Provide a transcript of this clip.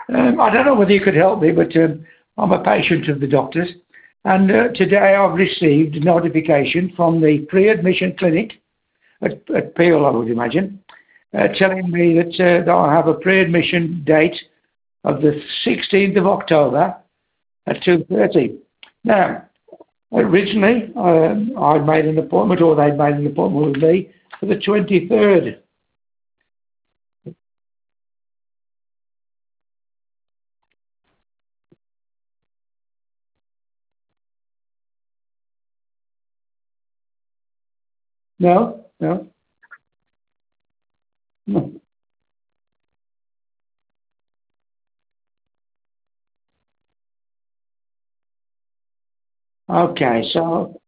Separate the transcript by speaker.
Speaker 1: I don't know whether you could help me, but I'm a patient of the doctor's, and today I've received notification from the pre-admission clinic at Peel, I would imagine, telling me that I have a pre-admission date of the 16th of October at 2:30. Now, originally, I'd made an appointment, or they'd made an appointment with me for the 23rd. No, no, no. Okay, so